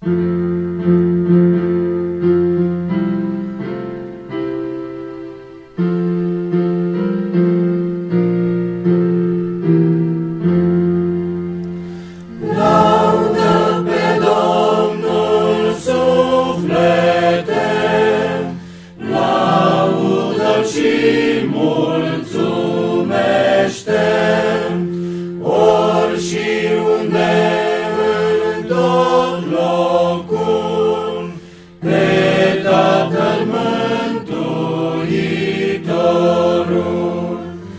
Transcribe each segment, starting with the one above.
Ori și unde în tot locul, pe Tatăl Mântuitorul,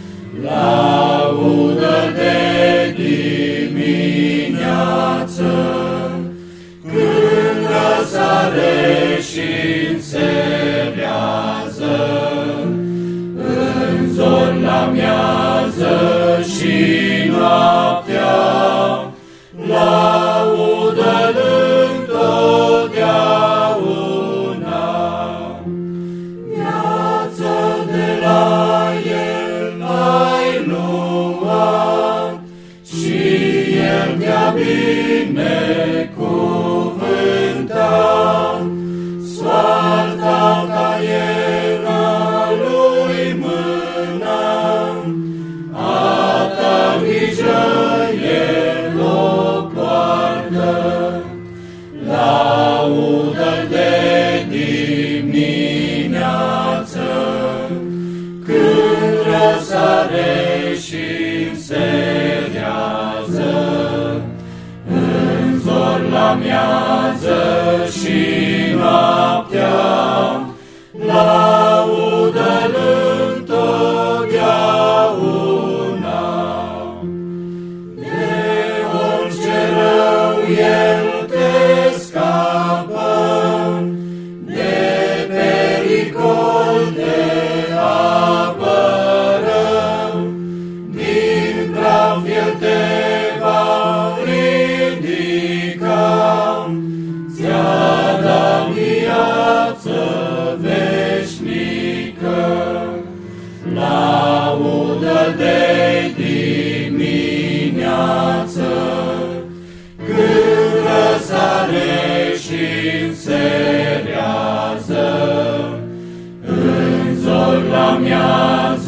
laudă de dimineață, când răsare și înserează, în zor la miază și noaptea, laudă-L întotdeauna. Viață de la El ai luat și El te-a binecuvântat. Soarta ta era Lui mâna, a ta grijă El o poartă. Laudă-L de dimineață, când răsare și înserează, în zor la miază și noaptea, laudă-L întotdeauna. De orice rău El te scapă, de pericol te apără, din praf El te va ridica, ți-a dat viață veșnică. Laudă-L de dimineață, când răsare și înserează, în zor la miază